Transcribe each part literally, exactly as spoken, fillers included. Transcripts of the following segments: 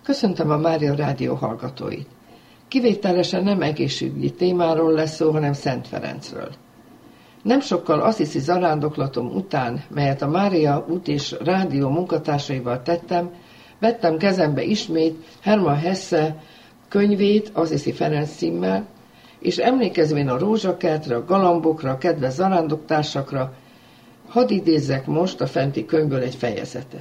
Köszöntöm a Mária Rádió hallgatóit. Kivételesen nem egészségügyi témáról lesz szó, hanem Szent Ferencről. Nem sokkal Assisi zarándoklatom után, melyet a Mária út és rádió munkatársaival tettem, vettem kezembe ismét Hermann Hesse könyvét, Assisi Ferenc címmel, és emlékezvén a rózsakertre, a galambokra, a kedves zarándoktársakra, hadd idézzek most a fenti könyvből egy fejezetet.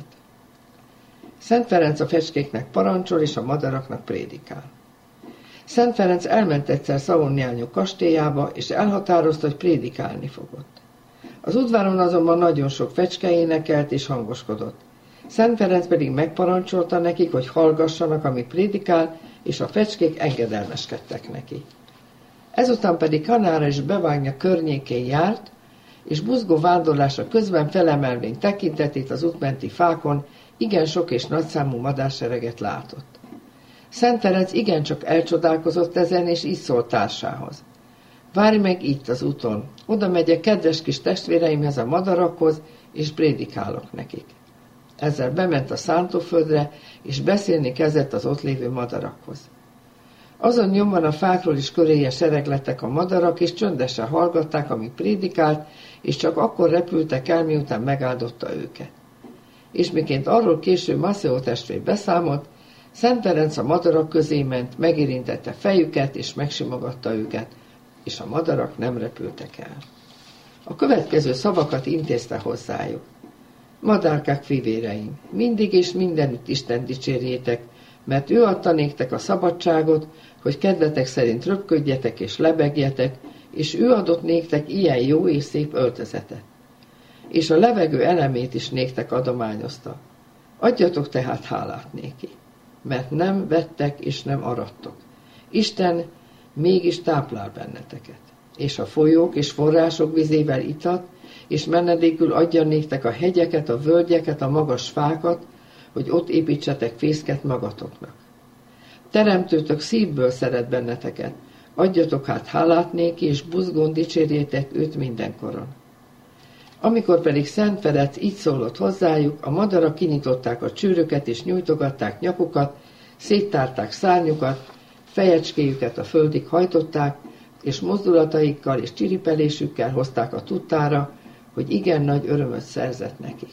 Szent Ferenc a fecskéknek parancsol, és a madaraknak prédikál. Szent Ferenc elment egyszer Szavonnyányok kastélyába, és elhatározta, hogy prédikálni fogott. Az udvaron azonban nagyon sok fecske énekelt és hangoskodott. Szent Ferenc pedig megparancsolta nekik, hogy hallgassanak, amit prédikál, és a fecskék engedelmeskedtek neki. Ezután pedig Kanára és Bevágnya környékén járt, és buzgó vándorlása közben felemelvén tekintetét az útmenti fákon, igen sok és nagyszámú madársereget látott. Szent Ferenc igencsak elcsodálkozott ezen, és így szólt társához. Várj meg itt az úton, oda megyek kedves kis testvéreimhez, a madarakhoz, és prédikálok nekik. Ezzel bement a szántóföldre, és beszélni kezdett az ott lévő madarakhoz. Azon nyomban a fákról is köréje sereglettek a madarak, és csöndesen hallgatták, amit prédikált, és csak akkor repültek el, miután megáldotta őket. És miként arról később Maceo testvér beszámolt, Szent Ferenc a madarak közé ment, megérintette fejüket, és megsimogatta őket, és a madarak nem repültek el. A következő szavakat intézte hozzájuk. Madárkák fivéreim, mindig és mindenütt Isten dicsérjétek, mert ő adta néktek a szabadságot, hogy kedvetek szerint röpködjetek és lebegjetek, és ő adott néktek ilyen jó és szép öltözetet. És a levegő elemét is néktek adományozta. Adjatok tehát hálát néki, mert nem vettek és nem arattok. Isten mégis táplál benneteket, és a folyók és források vizével itat, és menedékül adja néktek a hegyeket, a völgyeket, a magas fákat, hogy ott építsetek fészket magatoknak. Teremtőtök szívből szeret benneteket, adjatok hát hálát néki, és buzgón dicsérjétek őt mindenkoron. Amikor pedig Szent Ferenc így szólott hozzájuk, a madarak kinyitották a csőröket, és nyújtogatták nyakukat, széttárták szárnyukat, fejecskéjüket a földig hajtották, és mozdulataikkal és csiripelésükkel hozták a tudtára, hogy igen nagy örömöt szerzett nekik.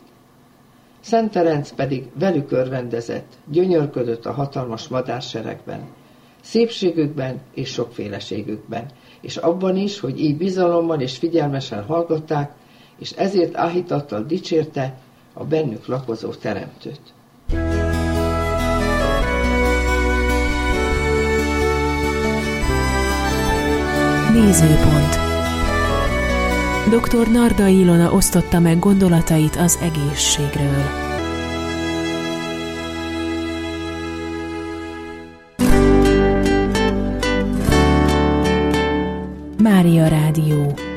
Szent Ferenc pedig velük örvendezett, gyönyörködött a hatalmas madárseregben, szépségükben és sokféleségükben, és abban is, hogy így bizalommal és figyelmesen hallgatták, és ezért áhítattal dicsérte a bennük lakozó teremtőt. Nézőpont. doktor Nardai Ilona osztotta meg gondolatait az egészségről. Mária Rádió.